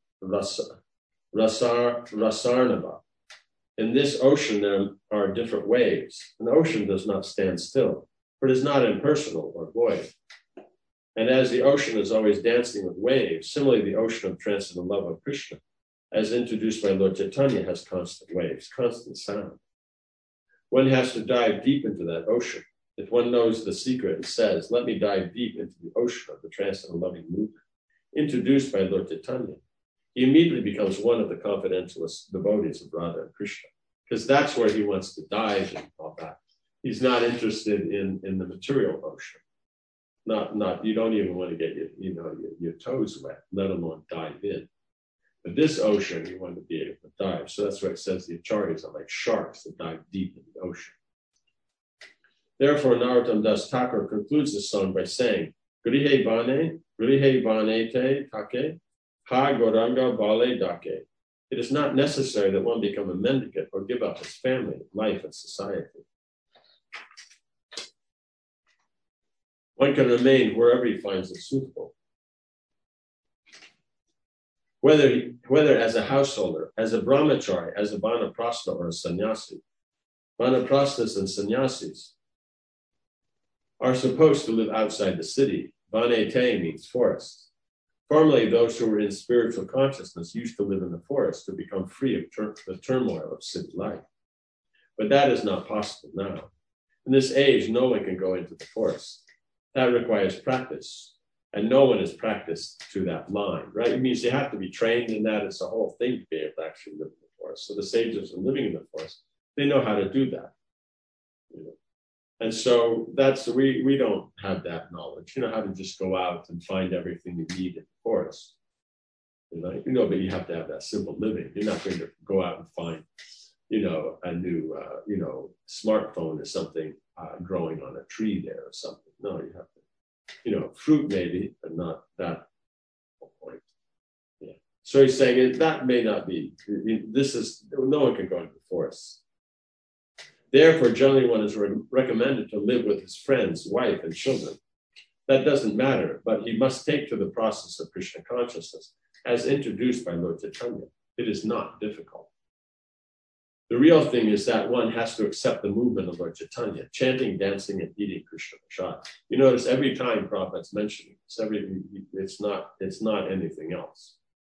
In this ocean, there are different waves. An ocean does not stand still, for it is not impersonal or void. And as the ocean is always dancing with waves, similarly, the ocean of transcendental love of Krishna, as introduced by Lord Chaitanya, has constant waves, constant sound. One has to dive deep into that ocean. If one knows the secret and says, let me dive deep into the ocean of the transcendental loving movement, introduced by Lord Chaitanya, he immediately becomes one of the confidentialist devotees of Radha and Krishna, because that's where he wants to dive and all that. He's not interested in the material ocean. Not you don't even want to get your toes wet, let alone dive in. But this ocean, you want to be able to dive. So that's why it says the acharyas are like sharks that dive deep in the ocean. Therefore, Narottam Das Thakur concludes the song by saying, Grihe Vane te take, ha goranga bale dake. It is not necessary that one become a mendicant or give up his family, life, and society. One can remain wherever he finds it suitable. Whether as a householder, as a brahmachari, as a vanaprastha, or a sannyasi. Vanaprasthas and sannyasis are supposed to live outside the city. Vanete means forest. Formerly, those who were in spiritual consciousness used to live in the forest to become free of the turmoil of city life. But that is not possible now. In this age, no one can go into the forest. That requires practice. And no one is practiced to that line, right? It means you have to be trained in that. It's a whole thing to be able to actually live in the forest. So the sages are living in the forest. They know how to do that. And so we don't have that knowledge, how to just go out and find everything you need in the forest. But you have to have that simple living. You're not going to go out and find, a new, smartphone or something growing on a tree there or something. No, you have to, fruit maybe, but not that point. Yeah. So he's saying that may not be, no one can go into the forest. Therefore, generally one is recommended to live with his friends, wife, and children. That doesn't matter, but he must take to the process of Krishna consciousness as introduced by Lord Chaitanya. It is not difficult. The real thing is that one has to accept the movement of Lord Chaitanya, chanting, dancing, and eating Krishna Prasad. You notice every time Prabhupada's mentioning this, it's not anything else.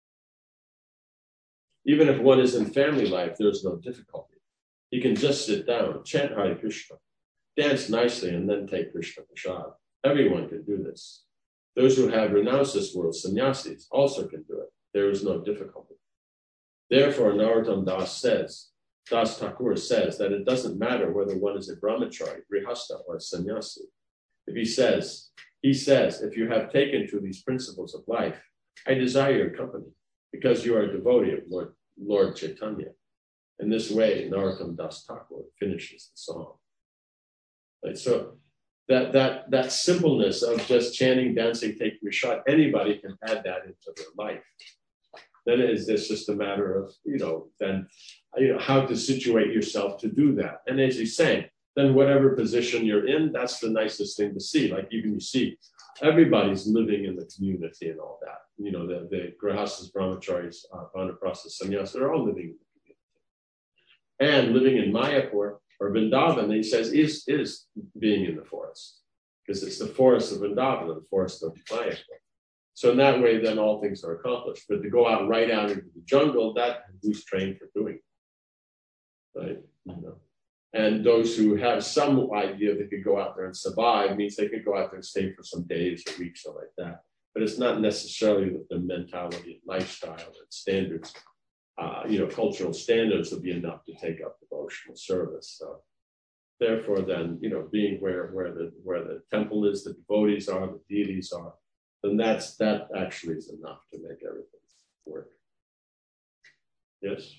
Even if one is in family life, there's no difficulty. He can just sit down, chant Hare Krishna, dance nicely, and then take Krishna Prasad. Everyone can do this. Those who have renounced this world, sannyasis, also can do it. There is no difficulty. Therefore, Narottam Das Thakur says that it doesn't matter whether one is a brahmachari, grihastha, or a sannyasi. He says, if you have taken to these principles of life, I desire your company, because you are a devotee of Lord Chaitanya. In this way, Narottam Das Thakur finishes the song. Right? So that simpleness of just chanting, dancing, taking a shot, anybody can add that into their life. Then it's just a matter of, how to situate yourself to do that. And as he's saying, then whatever position you're in, that's the nicest thing to see. Like even you see, everybody's living in the community and all that. The grihasthas, brahmacharis, vanaprasthas, sannyasis, they're all living in the community. And living in Mayapur or Vrindavan, he says, is being in the forest. Because it's the forest of Vrindavan, the forest of Mayapur. So in that way, then all things are accomplished. But to go out right out into the jungle, that who's trained for doing it. Right? And those who have some idea they could go out there and survive means they could go out there and stay for some days or weeks or like that. But it's not necessarily that the mentality and lifestyle and standards, cultural standards will be enough to take up devotional service. So therefore then, being where the temple is, the devotees are, the deities are, then that actually is enough to make everything work. Yes?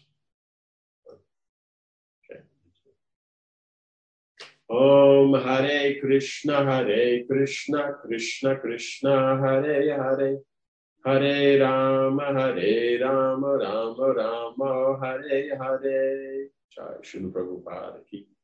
Okay. Om Hare Krishna, Krishna Krishna, Hare Hare, Hare Rama, Rama Rama, Hare Hare. Jai Srila Prabhupada ki